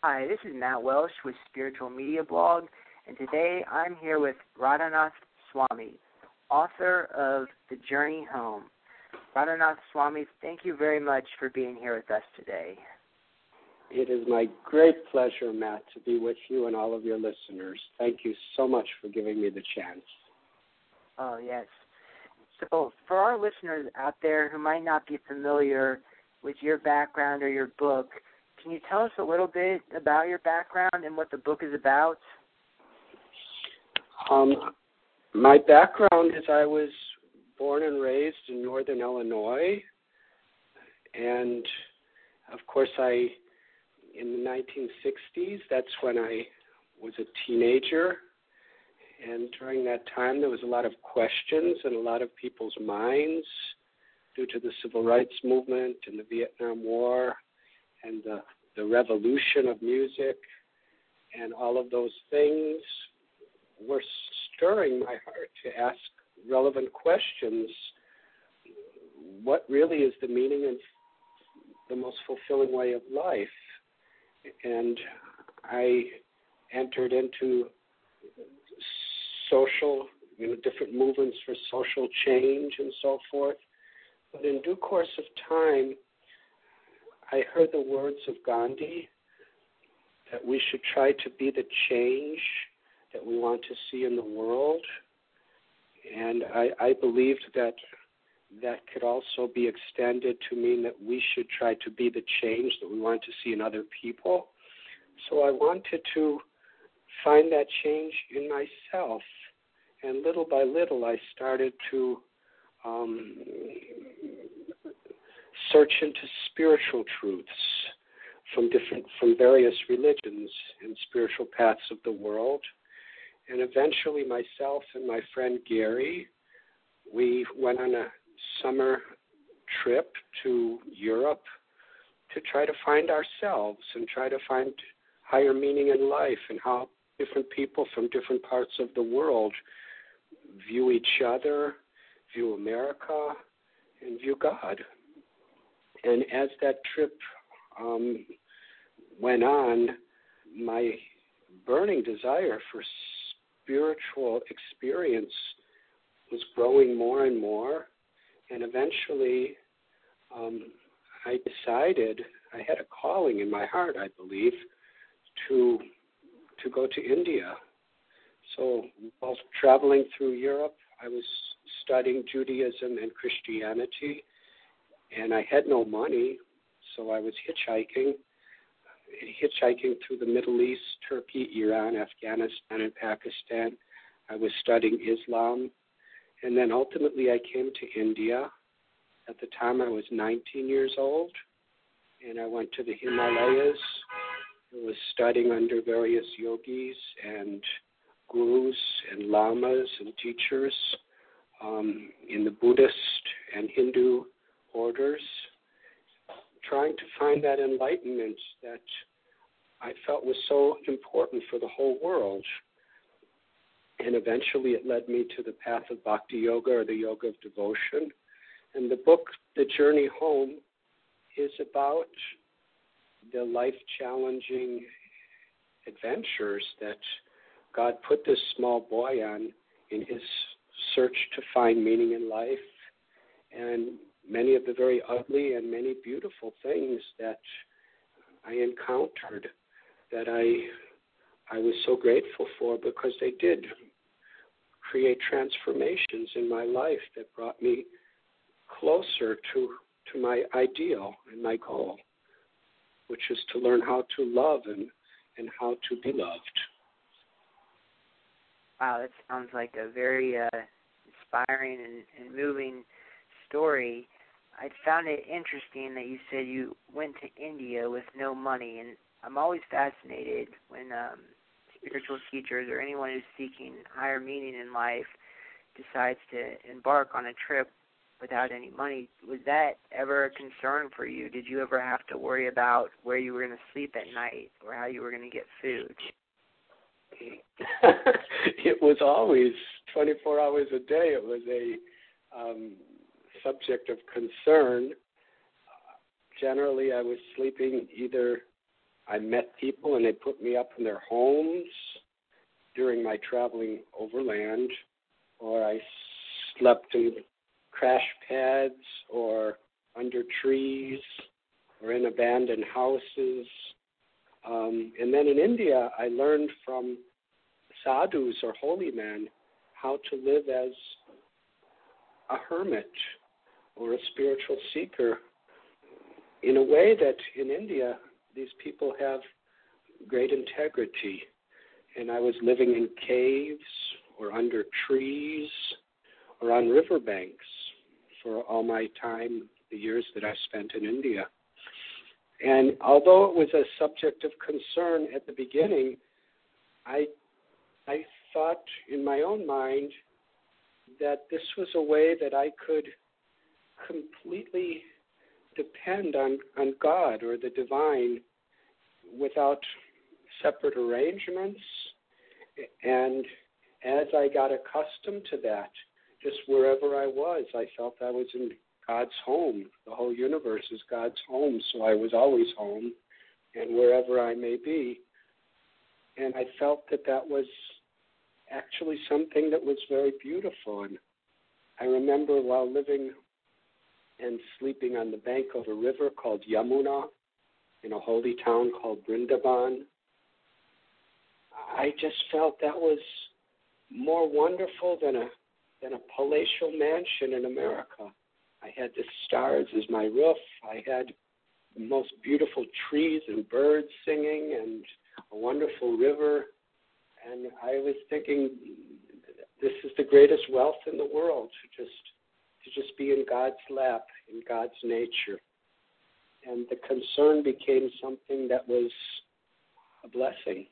Hi, this is Matt Welsh with Spiritual Media Blog, and today I'm here with Radhanath Swami, author of The Journey Home. Radhanath Swami, thank you very much for being here with us today. It is my great pleasure, Matt, to be with you and all of your listeners. Thank you so much for giving me the chance. Oh, yes. So for our listeners out there who might not be familiar with your background or your book, can you tell us a little bit about your background and what the book is about? My background is I was born and raised in northern Illinois, and of course in the 1960s, that's when I was a teenager, and during that time there was a lot of questions in a lot of people's minds due to the Civil Rights Movement and the Vietnam War and the revolution of music, and all of those things were stirring my heart to ask relevant questions. What really is the meaning and the most fulfilling way of life? And I entered into social, different movements for social change and so forth. But in due course of time, I heard the words of Gandhi that we should try to be the change that we want to see in the world. And I believed that could also be extended to mean that we should try to be the change that we want to see in other people. So I wanted to find that change in myself. And little by little, I started to search into spiritual truths from various religions and spiritual paths of the world. And eventually myself and my friend Gary, we went on a summer trip to Europe to try to find ourselves and try to find higher meaning in life and how different people from different parts of the world view each other, view America, and view God. And as that trip went on, my burning desire for spiritual experience was growing more and more. And eventually, I decided, I had a calling in my heart, I believe, to go to India. So while traveling through Europe, I was studying Judaism and Christianity, and I had no money, so I was hitchhiking through the Middle East, Turkey, Iran, Afghanistan, and Pakistan. I was studying Islam. And then ultimately I came to India. At the time I was 19 years old, and I went to the Himalayas. I was studying under various yogis and gurus and lamas and teachers in the Buddhist and Hindu orders, trying to find that enlightenment that I felt was so important for the whole world. And eventually it led me to the path of Bhakti Yoga, or the Yoga of Devotion. And the book, The Journey Home, is about the life-challenging adventures that God put this small boy on in his search to find meaning in life, and many of the very ugly and many beautiful things that I encountered that I was so grateful for, because they did create transformations in my life that brought me closer to my ideal and my goal, which is to learn how to love and how to be loved. Wow, that sounds like a very inspiring and moving story. I found it interesting that you said you went to India with no money, and I'm always fascinated when spiritual teachers or anyone who's seeking higher meaning in life decides to embark on a trip without any money. Was that ever a concern for you? Did you ever have to worry about where you were going to sleep at night or how you were going to get food? It was always 24 hours a day. It was a subject of concern. Generally, I was sleeping either I met people and they put me up in their homes during my traveling overland, or I slept in crash pads or under trees or in abandoned houses. And then in India, I learned from sadhus or holy men how to live as a hermit or a spiritual seeker in a way that in India, these people have great integrity. And I was living in caves or under trees or on riverbanks for all my time, the years that I spent in India. And although it was a subject of concern at the beginning, I thought in my own mind that this was a way that I could completely depend on God or the divine without separate arrangements. And as I got accustomed to that, just wherever I was, I felt I was in God's home. The whole universe is God's home, so I was always home, and wherever I may be. And I felt that that was actually something that was very beautiful. And I remember while living and sleeping on the bank of a river called Yamuna in a holy town called Vrindavan, I just felt that was more wonderful than a palatial mansion in America. I had the stars as my roof. I had the most beautiful trees and birds singing and a wonderful river. And I was thinking, this is the greatest wealth in the world, to just be in God's lap, in God's nature. And the concern became something that was a blessing.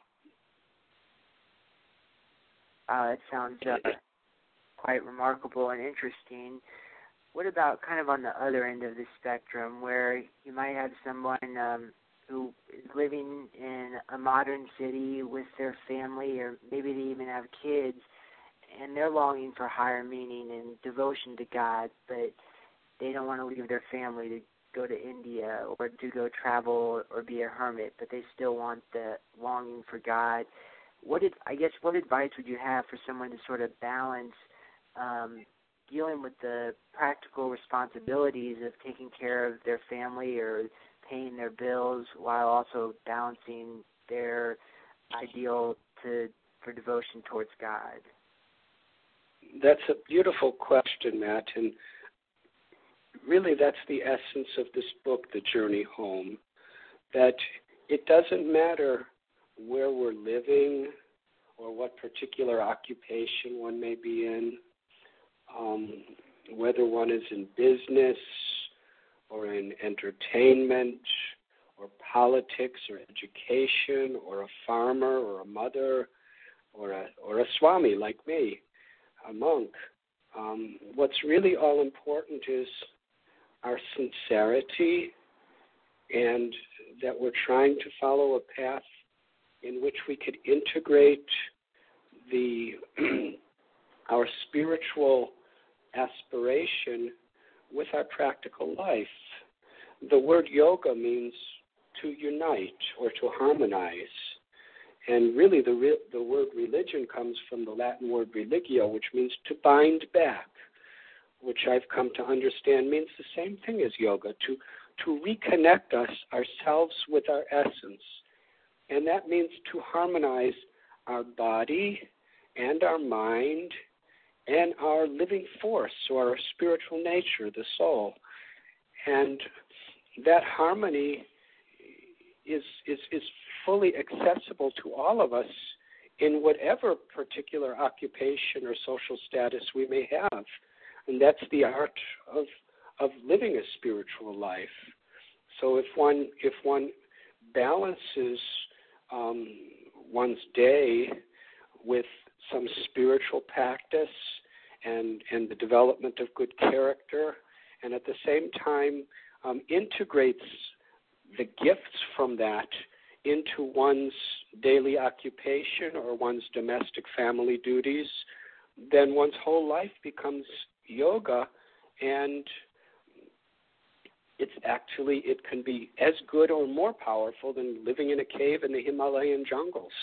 That sounds quite remarkable and interesting. What about kind of on the other end of the spectrum, where you might have someone who is living in a modern city with their family, or maybe they even have kids, and they're longing for higher meaning and devotion to God, but they don't want to leave their family to go to India or to go travel or be a hermit, but they still want the longing for God. What advice would you have for someone to sort of balance dealing with the practical responsibilities of taking care of their family or paying their bills while also balancing their ideal for devotion towards God? That's a beautiful question, Matt, and really that's the essence of this book, The Journey Home, that it doesn't matter where we're living or what particular occupation one may be in, whether one is in business or in entertainment or politics or education or a farmer or a mother or a swami like me, a monk. What's really all important is our sincerity, and that we're trying to follow a path in which we could integrate our spiritual aspiration with our practical life. The word yoga means to unite or to harmonize. And really the word religion comes from the Latin word religio, which means to bind back, which I've come to understand means the same thing as yoga, to reconnect ourselves with our essence. And that means to harmonize our body and our mind and our living force, or our spiritual nature, the soul. And that harmony is fully accessible to all of us in whatever particular occupation or social status we may have. And that's the art of living a spiritual life. So if one balances one's day with some spiritual practice and the development of good character, and at the same time integrates the gifts from that into one's daily occupation or one's domestic family duties, then one's whole life becomes yoga, and it can be as good or more powerful than living in a cave in the Himalayan jungles.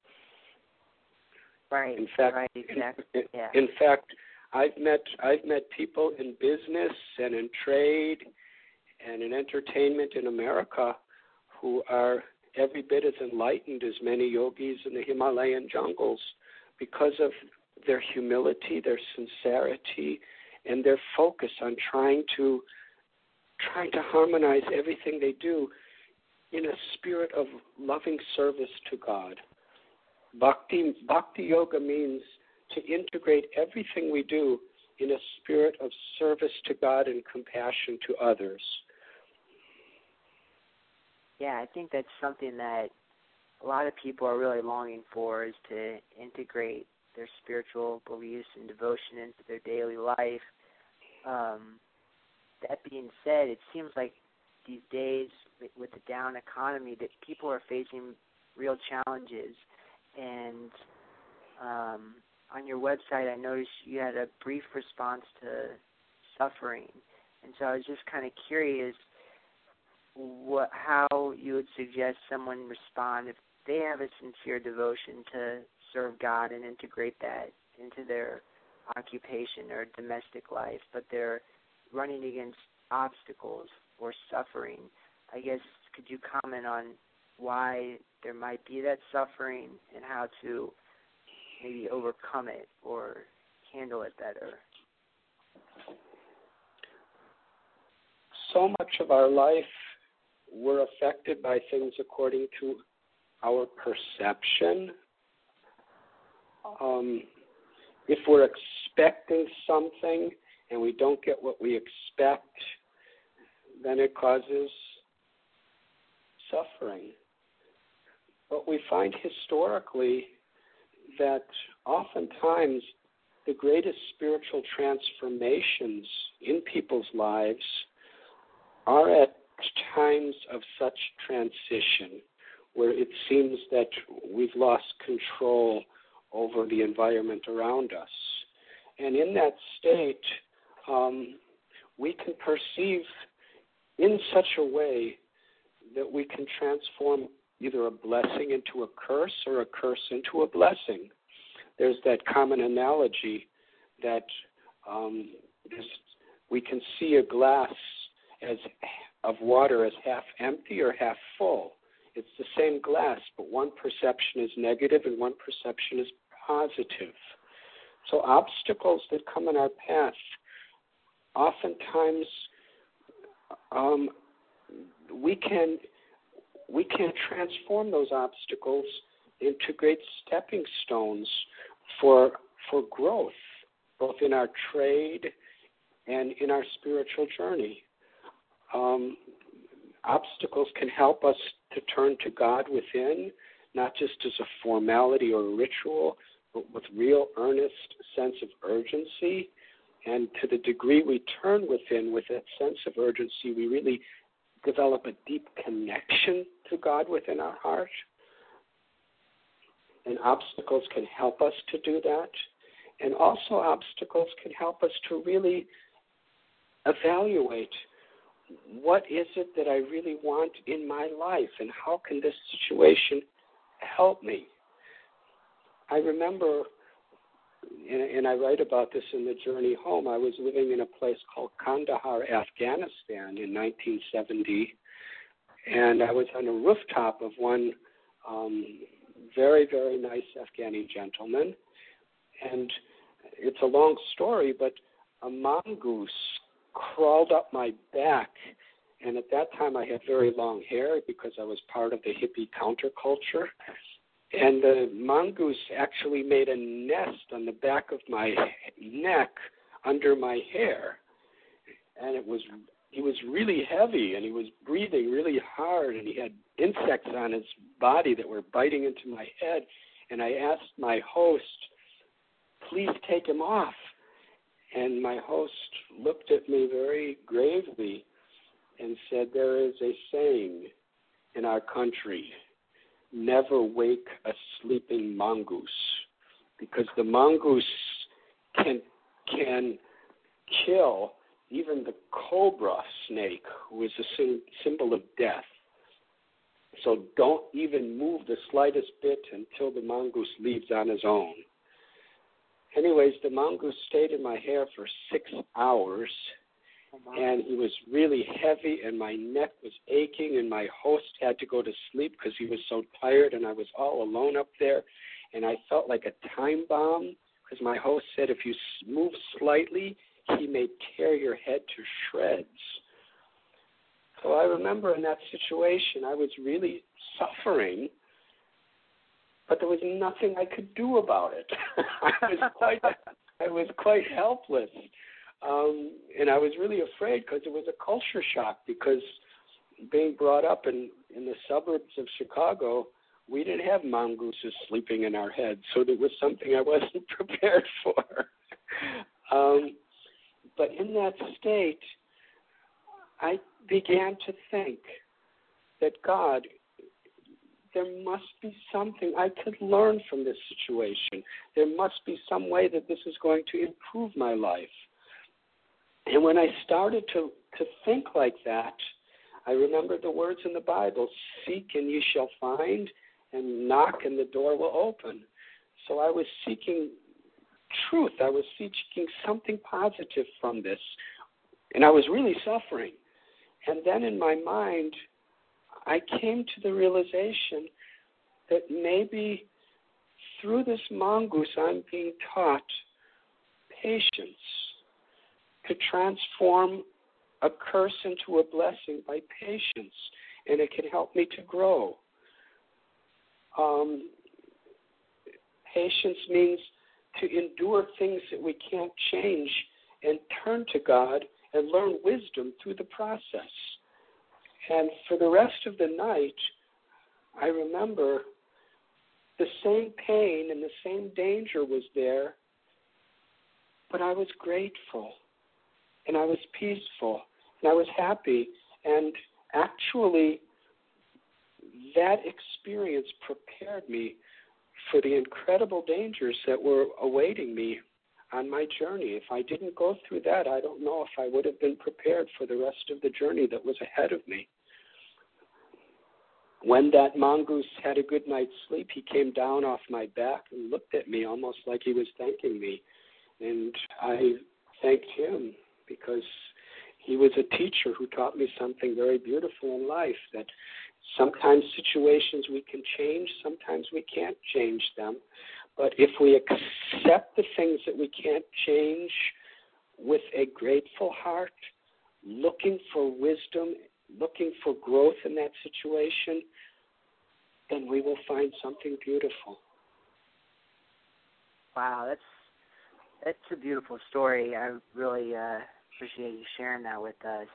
Right. In fact, right, exactly. In fact, I've met people in business and in trade and in entertainment in America who are every bit as enlightened as many yogis in the Himalayan jungles because of their humility, their sincerity, and their focus on trying to harmonize everything they do in a spirit of loving service to God. Bhakti yoga means to integrate everything we do in a spirit of service to God and compassion to others. Yeah, I think that's something that a lot of people are really longing for, is to integrate their spiritual beliefs and devotion into their daily life. That being said, it seems like these days with the down economy that people are facing real challenges. And on your website, I noticed you had a brief response to suffering. And so I was just kind of curious how you would suggest someone respond if they have a sincere devotion to serve God and integrate that into their occupation or domestic life, but they're running against obstacles or suffering. I guess, could you comment on why there might be that suffering and how to maybe overcome it or handle it better? So much of our life, we're affected by things according to our perception. If we're expecting something and we don't get what we expect, then it causes suffering. But we find historically that oftentimes the greatest spiritual transformations in people's lives are at times of such transition, where it seems that we've lost control over the environment around us. And in that state, we can perceive in such a way that we can transform either a blessing into a curse or a curse into a blessing. There's that common analogy that we can see a glass of water as half empty or half full. It's the same glass, but one perception is negative and one perception is positive. So obstacles that come in our path, oftentimes we can transform those obstacles into great stepping stones for growth, both in our trade and in our spiritual journey. Obstacles can help us to turn to God within, not just as a formality or a ritual, but with real earnest sense of urgency. And to the degree we turn within with that sense of urgency, we really develop a deep connection to God within our heart. And obstacles can help us to do that. And also obstacles can help us to really evaluate, what is it that I really want in my life, and how can this situation help me? I remember, and I write about this in The Journey Home, I was living in a place called Kandahar, Afghanistan in 1970, and I was on a rooftop of one very, very nice Afghani gentleman, and it's a long story, but a mongoose crawled up my back, and at that time I had very long hair because I was part of the hippie counterculture, and the mongoose actually made a nest on the back of my neck under my hair, and he was really heavy, and he was breathing really hard, and he had insects on his body that were biting into my head, and I asked my host, please take him off. And my host looked at me very gravely and said, there is a saying in our country, never wake a sleeping mongoose, because the mongoose can kill even the cobra snake, who is a symbol of death. So don't even move the slightest bit until the mongoose leaves on his own. Anyways, the mongoose stayed in my hair for 6 hours, and he was really heavy, and my neck was aching, and my host had to go to sleep because he was so tired, and I was all alone up there, and I felt like a time bomb because my host said if you move slightly, he may tear your head to shreds. So I remember in that situation, I was really suffering, but there was nothing I could do about it. I was quite helpless. And I was really afraid because it was a culture shock, because being brought up in the suburbs of Chicago, we didn't have mongooses sleeping in our heads, so there was something I wasn't prepared for. But in that state, I began to think that God, there must be something I could learn from this situation. There must be some way that this is going to improve my life. And when I started to think like that, I remembered the words in the Bible, seek and ye shall find, and knock and the door will open. So I was seeking truth. I was seeking something positive from this. And I was really suffering. And then in my mind, I came to the realization that maybe through this mongoose I'm being taught patience, to transform a curse into a blessing by patience, and it can help me to grow. Patience means to endure things that we can't change and turn to God and learn wisdom through the process. And for the rest of the night, I remember the same pain and the same danger was there, but I was grateful, and I was peaceful, and I was happy. And actually, that experience prepared me for the incredible dangers that were awaiting me on my journey. If I didn't go through that, I don't know if I would have been prepared for the rest of the journey that was ahead of me. When that mongoose had a good night's sleep, he came down off my back and looked at me almost like he was thanking me. And I thanked him because he was a teacher who taught me something very beautiful in life, that sometimes situations we can change, sometimes we can't change them. But if we accept the things that we can't change with a grateful heart, looking for wisdom, looking for growth in that situation, then we will find something beautiful. Wow, that's a beautiful story. I really appreciate you sharing that with us.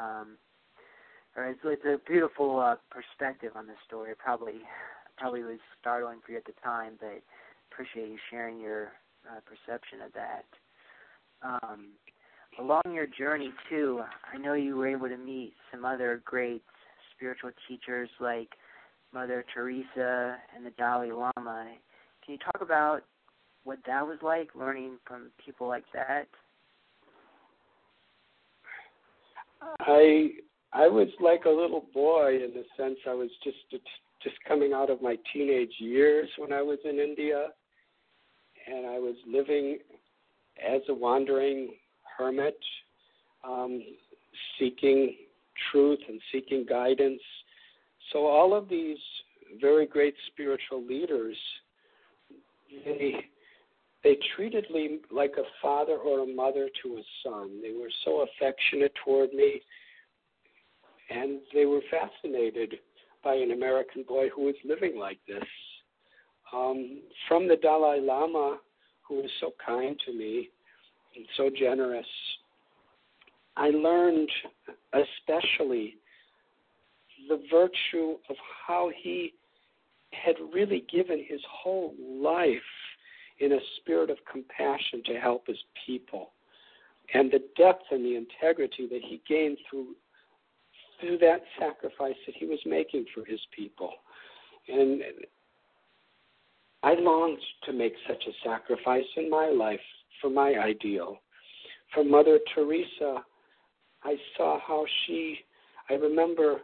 It's a beautiful perspective on the story. Probably was startling for you at the time, but appreciate you sharing your perception of that. Along your journey, too, I know you were able to meet some other great spiritual teachers like Mother Teresa and the Dalai Lama. Can you talk about what that was like, learning from people like that? I was like a little boy in the sense I was just coming out of my teenage years when I was in India, and I was living as a wandering hermit, seeking truth and seeking guidance. So all of these very great spiritual leaders, they treated me like a father or a mother to a son. They were so affectionate toward me, and they were fascinated by an American boy who was living like this. From the Dalai Lama, who was so kind to me and so generous, I learned especially the virtue of how he had really given his whole life in a spirit of compassion to help his people, and the depth and the integrity that he gained through that sacrifice that he was making for his people. And I longed to make such a sacrifice in my life for my ideal. For Mother Teresa, I saw how I remember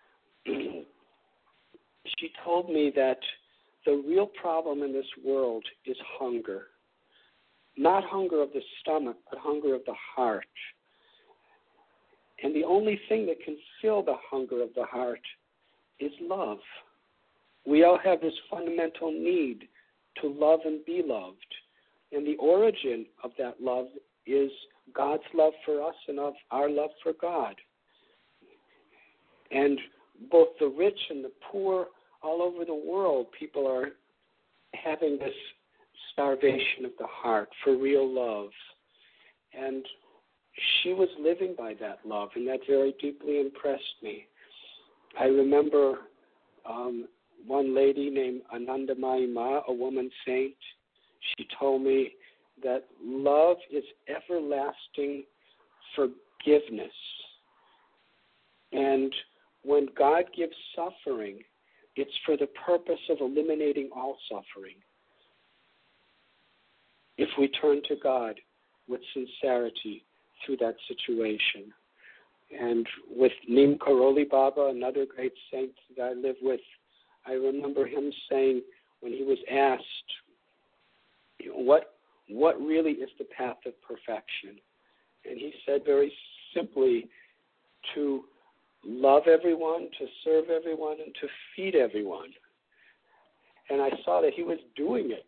she told me that the real problem in this world is hunger. Not hunger of the stomach, but hunger of the heart. And the only thing that can fill the hunger of the heart is love. We all have this fundamental need to love and be loved. And the origin of that love is God's love for us and of our love for God. And both the rich and the poor all over the world, people are having this starvation of the heart for real love. And she was living by that love, and that very deeply impressed me. I remember one lady named Anandamayi Ma, a woman saint. She told me that love is everlasting forgiveness. And when God gives suffering, it's for the purpose of eliminating all suffering. If we turn to God with sincerity through that situation. And with Neem Karoli Baba, another great saint that I live with, I remember him saying when he was asked, what really is the path of perfection? And he said very simply, to love everyone, to serve everyone, and to feed everyone. And I saw that he was doing it.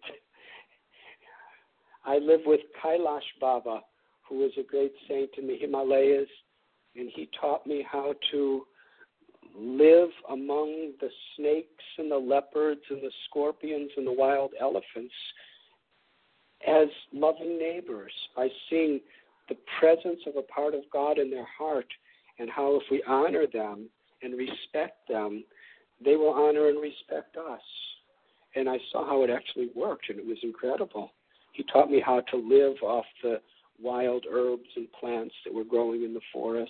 I live with Kailash Baba, who is a great saint in the Himalayas, and he taught me how to live among the snakes and the leopards and the scorpions and the wild elephants as loving neighbors by seeing the presence of a part of God in their heart, and how if we honor them and respect them, they will honor and respect us. And I saw how it actually worked, and it was incredible. He taught me how to live off the wild herbs and plants that were growing in the forest.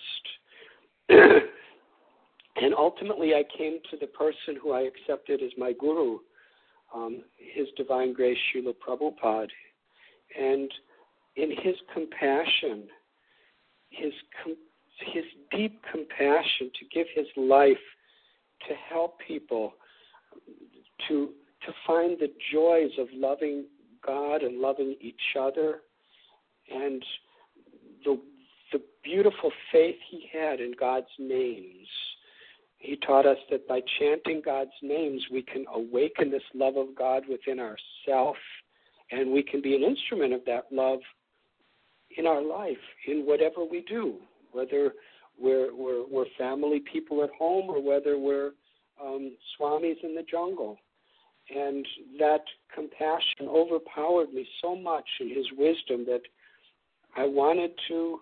And ultimately I came to the person who I accepted as my guru, His Divine Grace Srila Prabhupada. And in his compassion, his deep compassion to give his life to help people to find the joys of loving God and loving each other, and the beautiful faith he had in God's names. He taught us that by chanting God's names, we can awaken this love of God within ourselves, and we can be an instrument of that love in our life, in whatever we do, whether we're family people at home or whether we're swamis in the jungle. And that compassion overpowered me so much in his wisdom that I wanted to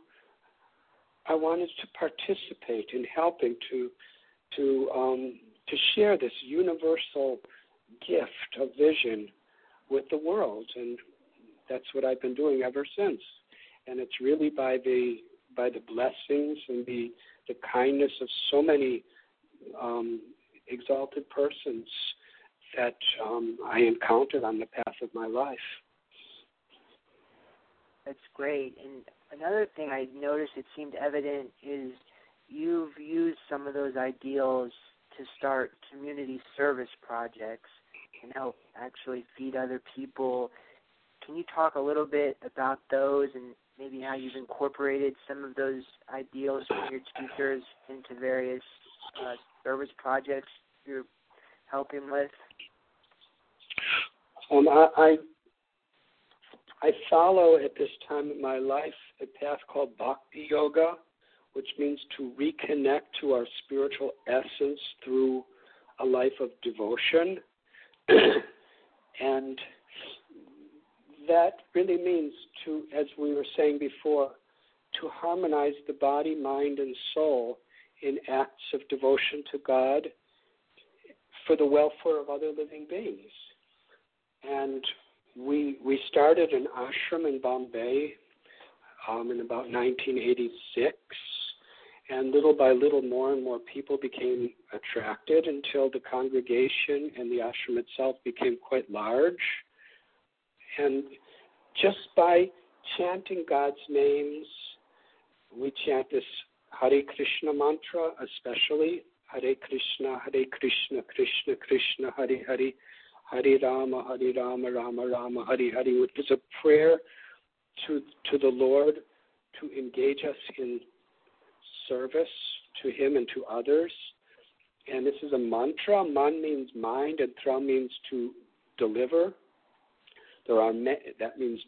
participate in helping to share this universal gift of vision with the world, and that's what I've been doing ever since. And it's really by the blessings and the kindness of so many exalted persons that I encountered on the path of my life. That's great. And another thing I noticed, it seemed evident, is you've used some of those ideals to start community service projects and help actually feed other people. Can you talk a little bit about those and maybe how you've incorporated some of those ideals from your teachers into various service projects you're helping with? I follow at this time in my life a path called Bhakti Yoga, which means to reconnect to our spiritual essence through a life of devotion. And that really means to, as we were saying before, to harmonize the body, mind, and soul in acts of devotion to God for the welfare of other living beings. And we started an ashram in Bombay in about 1986, and little by little more and more people became attracted until the congregation and the ashram itself became quite large. And just by chanting God's names, we chant this Hare Krishna mantra especially, Hare Krishna, Krishna Krishna, Hare Hare, Hare Rama, Rama Rama, Hare Hare, which is a prayer to the Lord to engage us in service to Him and to others. And this is a mantra. Man means mind, and tra means to deliver. That means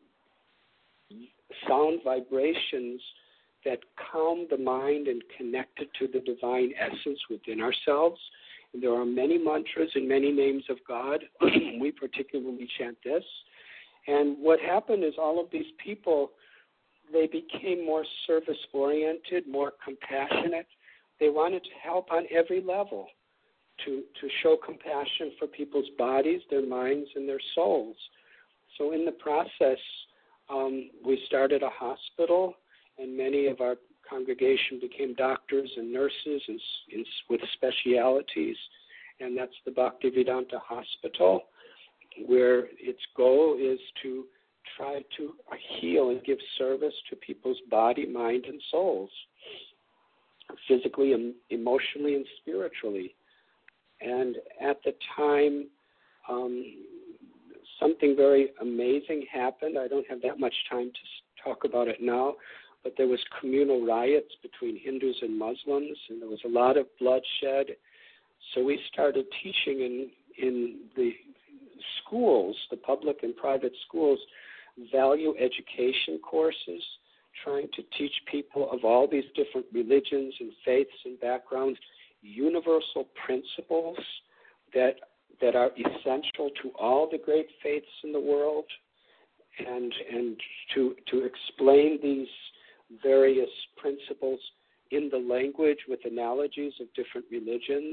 sound vibrations that calm the mind and connect it to the divine essence within ourselves. And there are many mantras and many names of God. We particularly chant this. And what happened is all of these people, they became more service-oriented, more compassionate. They wanted to help on every level, to show compassion for people's bodies, their minds, and their souls. So in the process, we started a hospital, and many of our congregation became doctors and nurses with specialities, and that's the Bhaktivedanta Hospital, where its goal is to try to heal and give service to people's body, mind, and souls, physically, emotionally, and spiritually. And at the time, something very amazing happened. I don't have that much time to talk about it now, but there was communal riots between Hindus and Muslims, and there was a lot of bloodshed. So we started teaching in the schools, the public and private schools, value education courses, trying to teach people of all these different religions and faiths and backgrounds universal principles that are essential to all the great faiths in the world, and to explain these various principles in the language with analogies of different religions,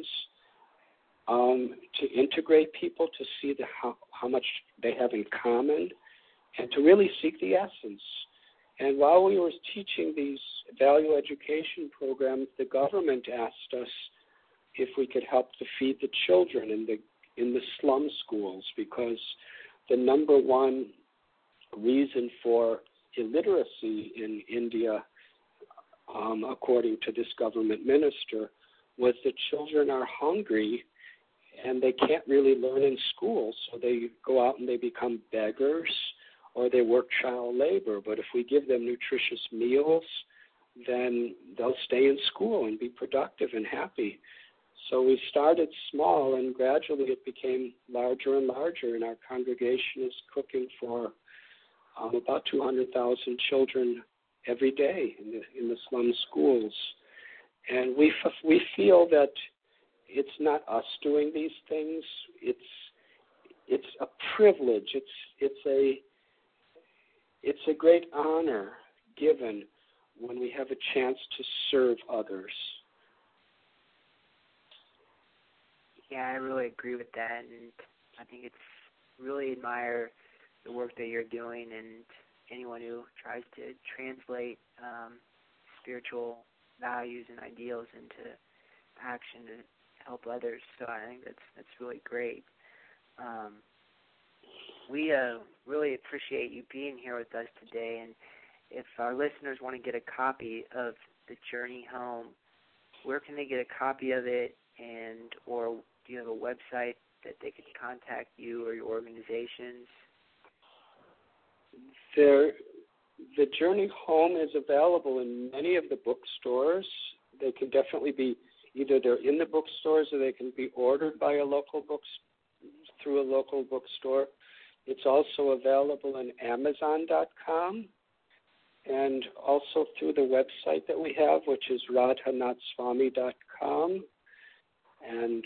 to integrate people, to see how much they have in common, and to really seek the essence. And while we were teaching these value education programs, the government asked us if we could help to feed the children in the slum schools, because the number one reason for illiteracy in India, according to this government minister, was that children are hungry and they can't really learn in school, so they go out and they become beggars or they work child labor. But if we give them nutritious meals, then they'll stay in school and be productive and happy. So we started small, and gradually it became larger and larger, and our congregation is cooking for about 200,000 children every day in the slum schools. And we feel that it's not us doing these things. It's a privilege. It's a great honor given when we have a chance to serve others. Yeah, I really agree with that, and I think it's really admire the work that you're doing, and anyone who tries to translate spiritual values and ideals into action to help others. So I think that's really great. We really appreciate you being here with us today, and if our listeners want to get a copy of The Journey Home, where can they get a copy of it, or do you have a website that they could contact you or your organizations? The Journey Home is available in many of the bookstores. They can definitely be, either they're in the bookstores or they can be ordered by through a local bookstore. It's also available on Amazon.com and also through the website that we have, which is radhanathswamy.com. And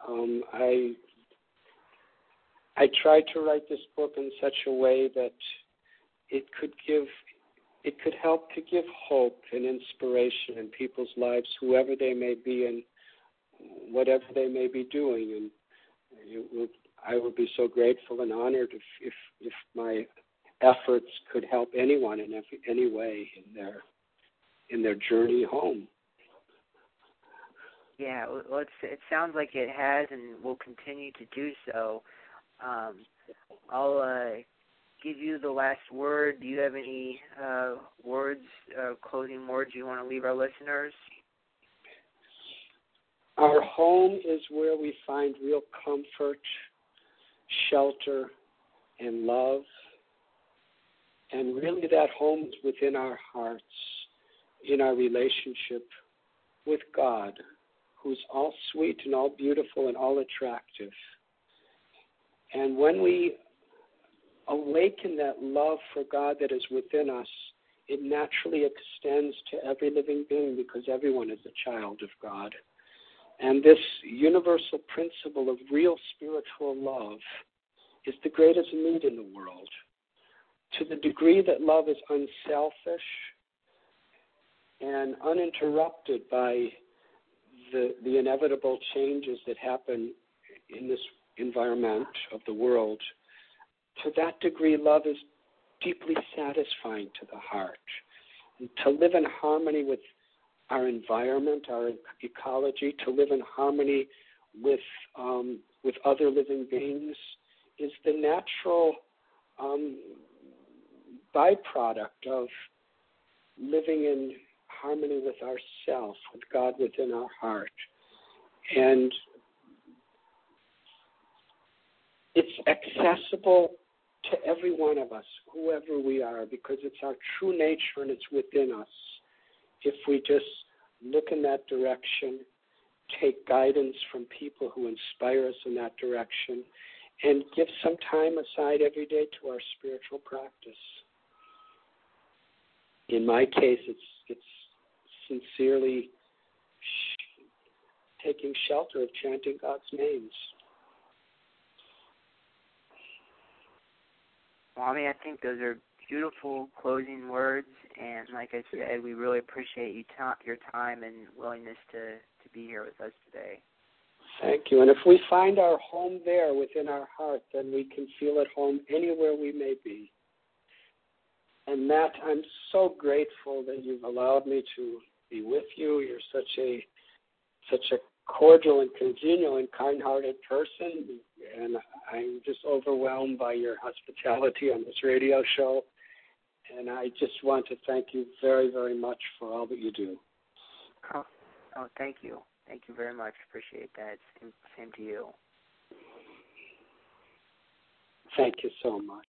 I tried to write this book in such a way that it could help to give hope and inspiration in people's lives, whoever they may be and whatever they may be doing. And I would be so grateful and honored if my efforts could help anyone in any way in their journey home. Yeah, well, it sounds like it has and will continue to do so. I'll give you the last word. Do you have any closing words you want to leave our listeners? Our home is where we find real comfort, shelter, and love. And really that home is within our hearts, in our relationship with God, who's all sweet and all beautiful and all attractive. And when we awaken that love for God that is within us, it naturally extends to every living being because everyone is a child of God. And this universal principle of real spiritual love is the greatest need in the world. To the degree that love is unselfish and uninterrupted by the inevitable changes that happen in this environment of the world, to that degree love is deeply satisfying to the heart. And to live in harmony with our environment, our ecology, to live in harmony with other living beings is the natural byproduct of living in harmony with ourself, with God within our heart. And it's accessible to every one of us, whoever we are, because it's our true nature and it's within us. If we just look in that direction, take guidance from people who inspire us in that direction, and give some time aside every day to our spiritual practice. In my case, it's sincerely taking shelter of chanting God's names. Swami, I think those are beautiful closing words, and like I said, we really appreciate your time and willingness to be here with us today. Thank you. And if we find our home there within our heart, then we can feel at home anywhere we may be. And Matt, I'm so grateful that you've allowed me to be with you. You're such a cordial and congenial and kind-hearted person, and I'm just overwhelmed by your hospitality on this radio show. And I just want to thank you very, very much for all that you do. Oh, thank you. Thank you very much. Appreciate that. Same to you. Thank you so much.